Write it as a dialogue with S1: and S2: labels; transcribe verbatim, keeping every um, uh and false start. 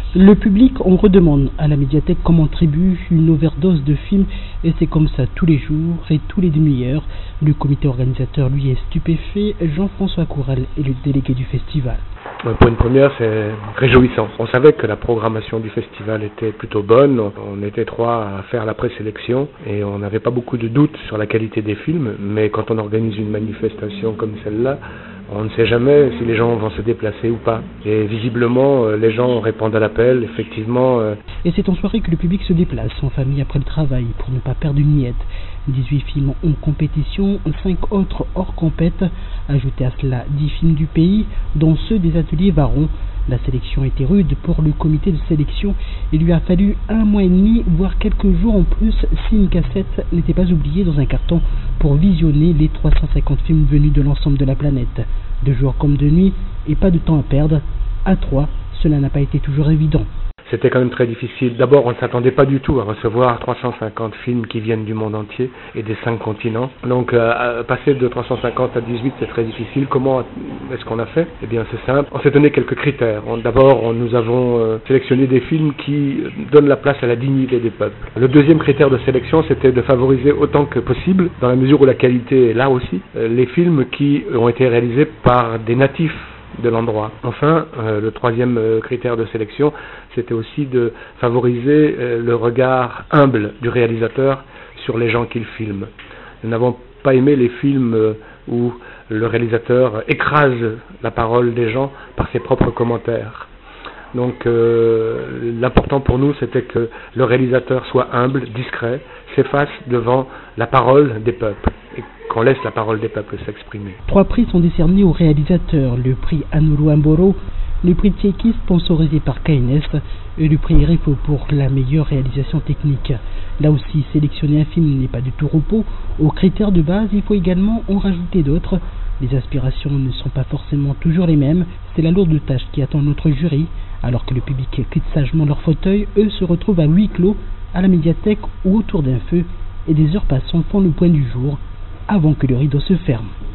S1: Le public en redemande à la médiathèque comme en tribu une overdose de films et c'est comme ça tous les jours et tous les demi-heures. Le comité organisateur lui est stupéfait. Jean-François Courel est le délégué du festival.
S2: Pour une première, c'est réjouissant. On savait que la programmation du festival était plutôt bonne. On était trois à faire la présélection et on n'avait pas beaucoup de doutes sur la qualité des films. Mais quand on organise une manifestation comme celle-là, on ne sait jamais si les gens vont se déplacer ou pas. Et visiblement, les gens répondent à l'appel, effectivement.
S1: Et c'est en soirée que le public se déplace en famille après le travail pour ne pas perdre une miette. dix-huit films en compétition, cinq autres hors compète. Ajoutez à cela dix films du pays, dont ceux des ateliers Varon. La sélection était rude pour le comité de sélection. Il lui a fallu un mois et demi, voire quelques jours en plus, si une cassette n'était pas oubliée dans un carton pour visionner les trois cent cinquante films venus de l'ensemble de la planète. De jour comme de nuit, et pas de temps à perdre. À trois, cela n'a pas été toujours évident.
S2: C'était quand même très difficile. D'abord, on ne s'attendait pas du tout à recevoir trois cent cinquante films qui viennent du monde entier et des cinq continents. Donc, euh, passer de trois cent cinquante à dix-huit, c'est très difficile. Comment est-ce qu'on a fait? Eh bien, c'est simple. On s'est donné quelques critères. On, d'abord, on, nous avons euh, sélectionné des films qui donnent la place à la dignité des peuples. Le deuxième critère de sélection, c'était de favoriser autant que possible, dans la mesure où la qualité est là aussi, euh, les films qui ont été réalisés par des natifs de l'endroit. Enfin, euh, le troisième euh, critère de sélection, c'était aussi de favoriser euh, le regard humble du réalisateur sur les gens qu'il filme. Nous n'avons pas aimé les films euh, où le réalisateur écrase la parole des gens par ses propres commentaires. Donc euh, l'important pour nous, c'était que le réalisateur soit humble, discret, s'efface devant la parole des peuples et qu'on laisse la parole des peuples s'exprimer.
S1: Trois prix sont décernés aux réalisateurs, le prix Anuru Amboro, le prix Tchékis sponsorisé par K N S et le prix Rifo pour la meilleure réalisation technique. Là aussi, sélectionner un film n'est pas du tout repos. Aux critères de base, il faut également en rajouter d'autres. Les aspirations ne sont pas forcément toujours les mêmes. C'est la lourde tâche qui attend notre jury. Alors que le public quitte sagement leur fauteuil, eux se retrouvent à huis clos, à la médiathèque ou autour d'un feu, et des heures passant font le point du jour, avant que le rideau se ferme.